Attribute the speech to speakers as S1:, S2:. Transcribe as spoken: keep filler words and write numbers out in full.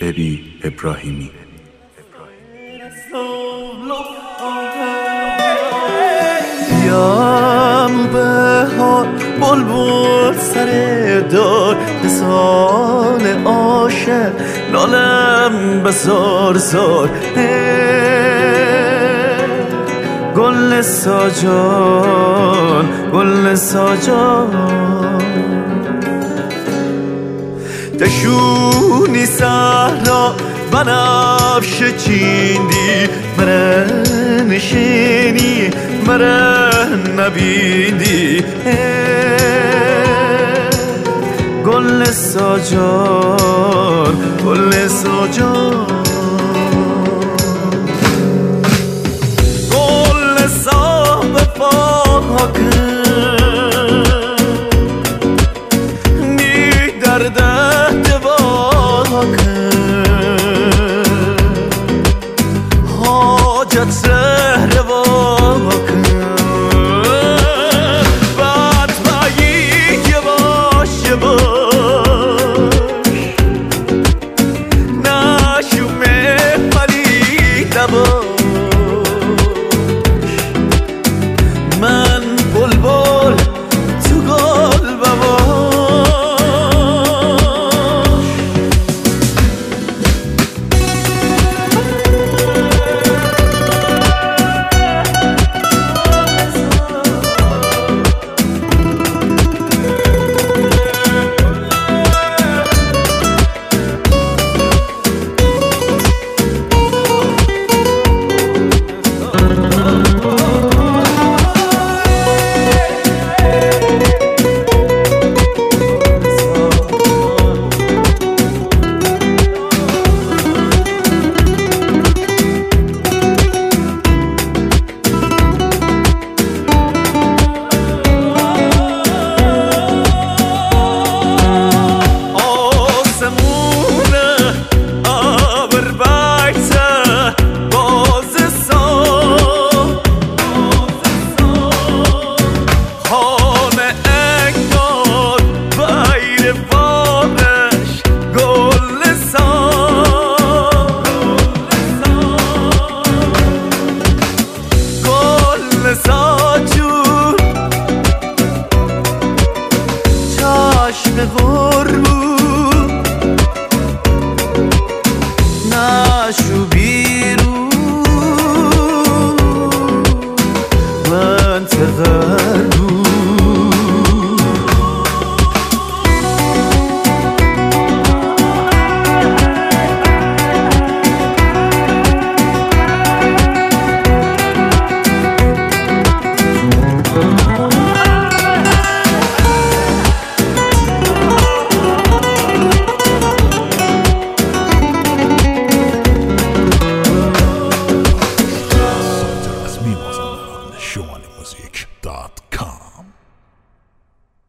S1: ابی ابراهیمی.
S2: بیام بهار بلبل سر دار، مثال عاشق لالم بزار زار. گل ساجان گل ساجان، تشونی صحرا بنفش چیندی، مره نشینی مره نبیدی. گل ساجان گل ساجان، گل صاحب پاکه نی درده دواکه، حاجت زهر واکه. بعد بایی که باشه باش، نشومه پلیده باش. من بلبل تو گل بباش. چشم قربون